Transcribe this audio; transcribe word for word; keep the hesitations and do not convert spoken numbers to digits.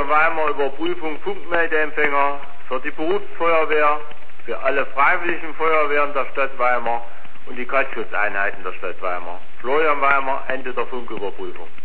Florian Weimer, Überprüfung Funkmeldeempfänger für die Berufsfeuerwehr, für alle freiwilligen Feuerwehren der Stadt Weimar und die Brandschutzeinheiten der Stadt Weimar. Florian Weimer, Ende der Funküberprüfung.